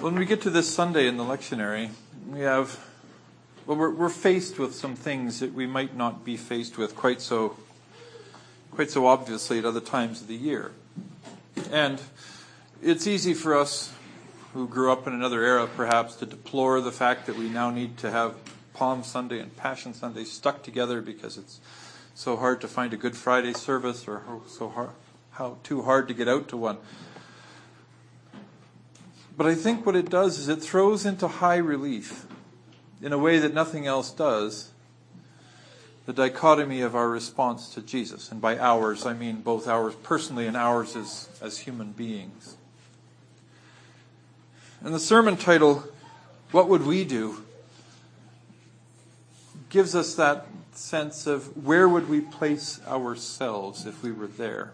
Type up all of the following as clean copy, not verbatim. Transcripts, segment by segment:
When we get to this Sunday in the lectionary, we're faced with some things that we might not be faced with quite so obviously at other times of the year. And it's easy for us who grew up in another era perhaps to deplore the fact that we now need to have Palm Sunday and Passion Sunday stuck together because it's so hard to find a Good Friday service, or how too hard to get out to one. But I think what it does is it throws into high relief, in a way that nothing else does, the dichotomy of our response to Jesus. And by ours, I mean both ours personally and ours as human beings. And the sermon title, What Would We Do?, gives us that sense of where would we place ourselves if we were there.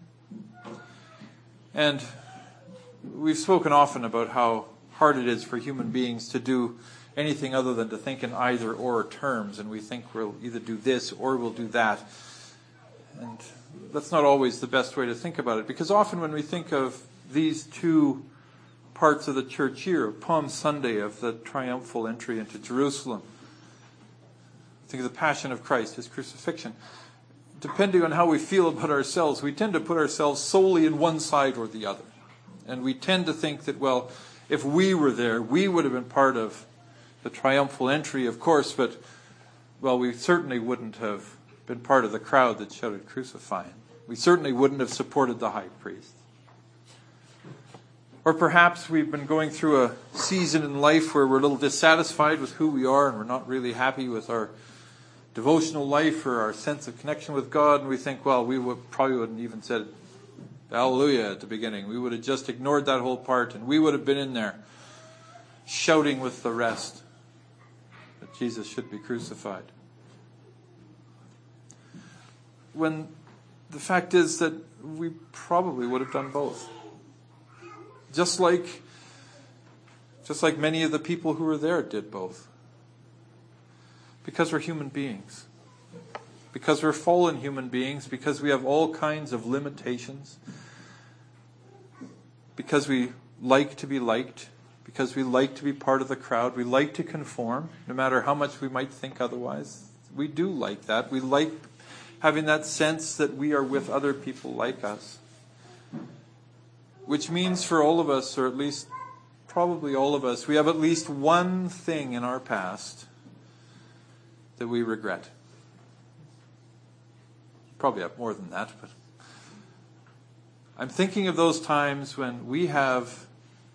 And we've spoken often about how hard it is for human beings to do anything other than to think in either or terms, and we think we'll either do this or we'll do that. And that's not always the best way to think about it, because often when we think of these two parts of the church year, of Palm Sunday, of the triumphal entry into Jerusalem, think of the Passion of Christ, His crucifixion. Depending on how we feel about ourselves, we tend to put ourselves solely in one side or the other. And we tend to think that, well, if we were there, we would have been part of the triumphal entry, of course, but, well, we certainly wouldn't have been part of the crowd that shouted, "Crucify Him." We certainly wouldn't have supported the high priest. Or perhaps we've been going through a season in life where we're a little dissatisfied with who we are, and we're not really happy with our devotional life or our sense of connection with God, and we think, well, probably wouldn't even said Hallelujah at the beginning. We would have just ignored that whole part, and we would have been in there shouting with the rest that Jesus should be crucified. When the fact is that we probably would have done both. Just like many of the people who were there did both. Because we're human beings. Because we're fallen human beings. Because we have all kinds of limitations. Because we like to be liked. Because we like to be part of the crowd. We like to conform, no matter how much we might think otherwise. We do like that. We like having that sense that we are with other people like us. Which means for all of us, or at least probably all of us, we have at least one thing in our past that we regret. Probably have more than that, but I'm thinking of those times when we have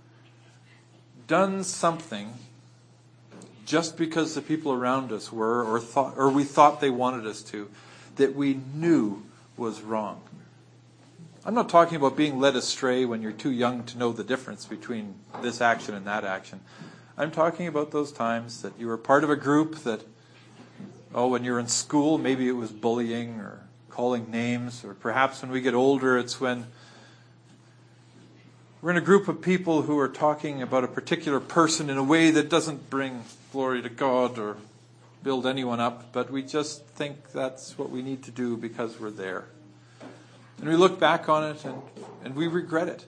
done something just because the people around us were, or we thought they wanted us to, that we knew was wrong. I'm not talking about being led astray when you're too young to know the difference between this action and that action. I'm talking about those times that you were part of a group that, when you're in school, maybe it was bullying or calling names, or perhaps when we get older, it's when we're in a group of people who are talking about a particular person in a way that doesn't bring glory to God or build anyone up, but we just think that's what we need to do because we're there. And we look back on it and we regret it.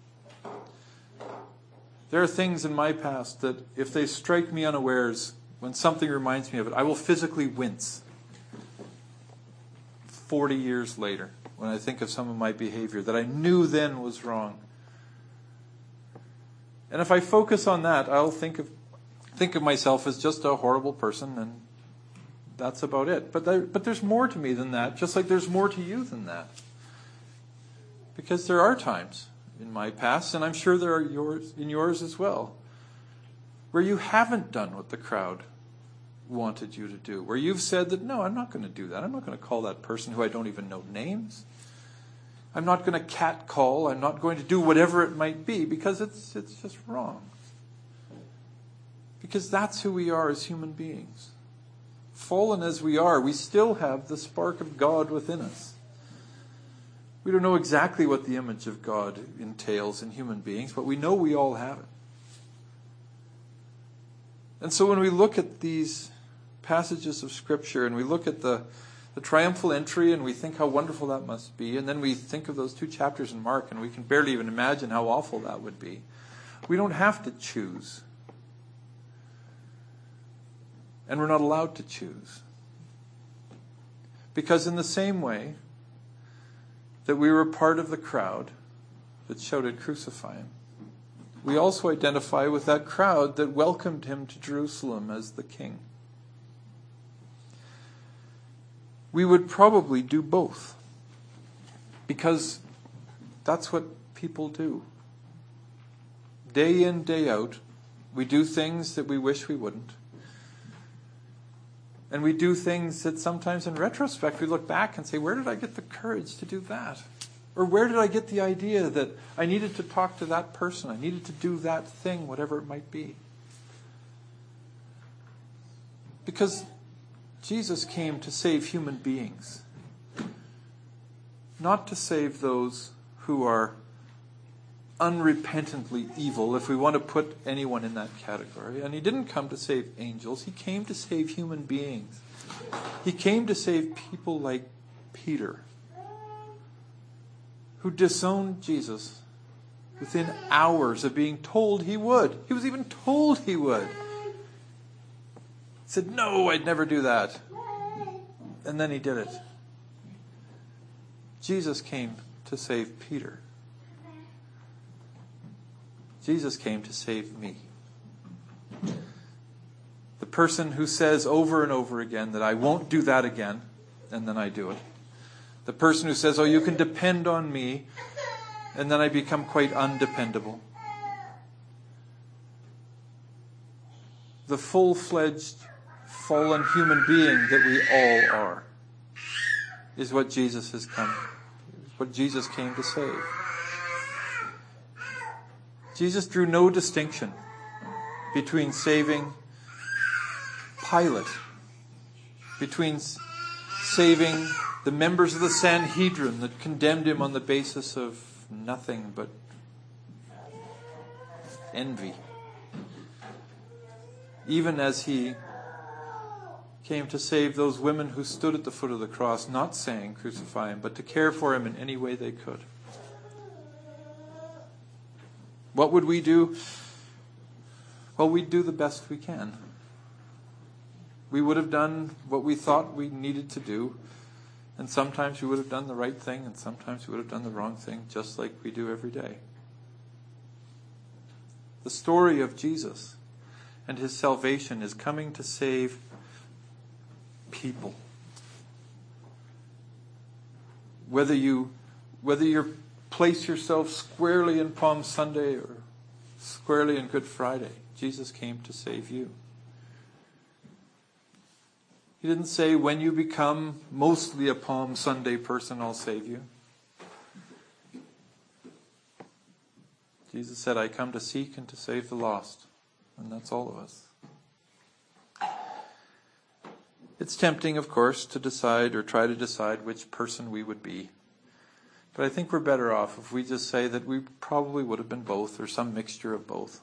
There are things in my past that if they strike me unawares, when something reminds me of it, I will physically wince 40 years later when I think of some of my behavior that I knew then was wrong. And if I focus on that, I'll think of myself as just a horrible person, and that's about it. But there's more to me than that, just like there's more to you than that. Because there are times in my past, and I'm sure there are yours as well, where you haven't done what the crowd wanted you to do, where you've said that, no, I'm not going to do that. I'm not going to call that person who I don't even know names. I'm not going to catcall. I'm not going to do whatever it might be, because it's just wrong. Because that's who we are as human beings. Fallen as we are, we still have the spark of God within us. We don't know exactly what the image of God entails in human beings, but we know we all have it. And so when we look at these passages of Scripture and we look at the triumphal entry and we think how wonderful that must be, and then we think of those 2 chapters in Mark and we can barely even imagine how awful that would be, We don't have to choose. And we're not allowed to choose. Because in the same way that we were part of the crowd that shouted, "Crucify him," we also identify with that crowd that welcomed him to Jerusalem as the king. We would probably do both. Because that's what people do. Day in, day out, we do things that we wish we wouldn't. And we do things that sometimes in retrospect we look back and say, where did I get the courage to do that? Or where did I get the idea that I needed to talk to that person? I needed to do that thing, whatever it might be. Because Jesus came to save human beings. Not to save those who are unrepentantly evil, if we want to put anyone in that category. And he didn't come to save angels. He came to save human beings. He came to save people like Peter, who disowned Jesus within hours of being told he would. He was even told he would. He said, "No, I'd never do that." And then he did it. Jesus came to save Peter. Jesus came to save me. The person who says over and over again that I won't do that again, and then I do it. The person who says, "Oh, you can depend on me," and then I become quite undependable. The full-fledged, fallen human being that we all are is what Jesus has come, what Jesus came to save. Jesus drew no distinction between saving Pilate, between saving the members of the Sanhedrin that condemned him on the basis of nothing but envy. Even as he came to save those women who stood at the foot of the cross, not saying, "Crucify him," but to care for him in any way they could. What would we do? Well, we'd do the best we can. We would have done what we thought we needed to do, and sometimes we would have done the right thing, and sometimes we would have done the wrong thing, just like we do every day. The story of Jesus and his salvation is coming to save people. Whether you place yourself squarely in Palm Sunday or squarely in Good Friday, Jesus came to save you. He didn't say, when you become mostly a Palm Sunday person, I'll save you. Jesus said, I come to seek and to save the lost. And that's all of us. It's tempting, of course, to decide or try to decide which person we would be. But I think we're better off if we just say that we probably would have been both, or some mixture of both.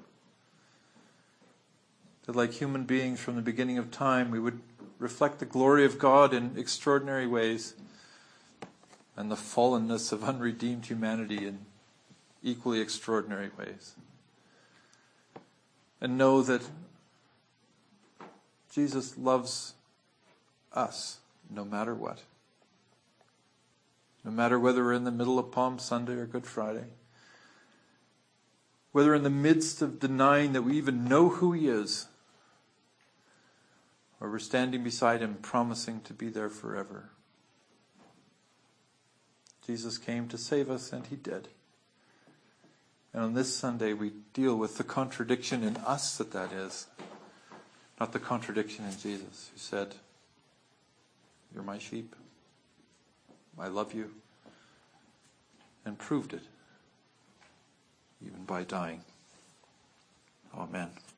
That like human beings from the beginning of time, we would reflect the glory of God in extraordinary ways, and the fallenness of unredeemed humanity in equally extraordinary ways. And know that Jesus loves us no matter what. No matter whether we're in the middle of Palm Sunday or Good Friday. Whether in the midst of denying that we even know who he is, or we're standing beside him promising to be there forever. Jesus came to save us, and he did. And on this Sunday we deal with the contradiction in us that is, not the contradiction in Jesus, who said, "You're my sheep. I love you," and proved it, even by dying. Amen.